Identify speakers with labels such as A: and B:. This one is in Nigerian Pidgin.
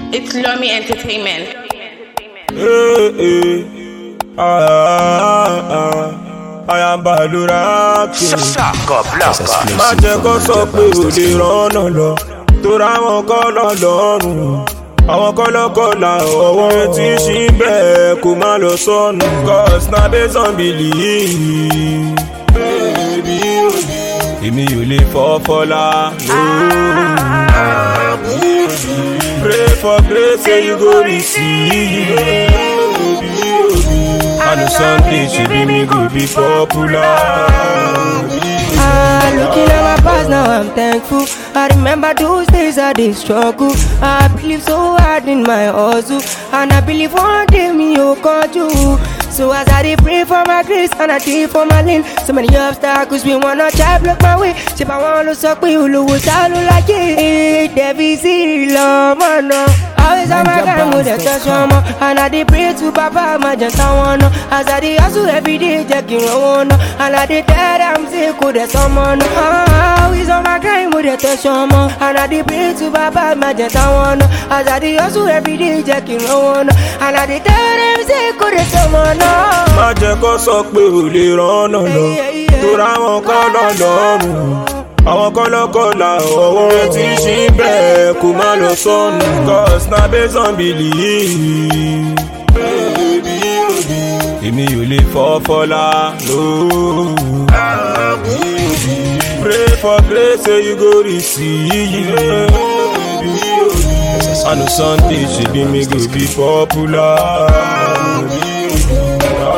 A: It's Lomi Entertainment.
B: I am Baduraki. Má jẹ́ kó sọ pé ò lè rọ́nà lọ, torí àwọn kọ́ lọ lọ́rùn. Àwọn kọ́lọ́kọ́lá ọwọ́ tí ń ṣí bẹ́ẹ̀ kó má lọ sọnù. Cause na based on belief. Èmi ò lè fọ́ fọ́lá. Pray for grace say you go receive. I know someday she be me go be popular.
C: Looking at my past now I'm thankful. I remember those days I did struggle. I believe so hard in my hustle, and I believe one day me will call you. So as I did pray for my grace and I did for my lane, so many obstacles we wanna try block my way. If I wanna suck me, you will sound like it. Debbie see love, man. Always on my time with the touch on, and I did pray to Papa, my just I wanna. As I did hustle every day, checking on, and I did that I'm sick with the someone. Always on my time with the touch on, and I did pray to Papa, my just I wanna. As I did hustle every day, checking on, and I did that I'm sick with the someone.
B: Má jẹ́ kó sọ pé ò lè rọ́nà lọ, torí àwọn kọ́ lọ lọ́rùn. Àwọn kọ́lọ́kọ́lá ọwọ́ tí ń ṣí bẹ́ẹ̀ kó má lọ sọnù. Cause na based on belief. Èmi ò lè fọ́ fọ́lá. Pray for grace say you go receive. I know someday she be me go be popular.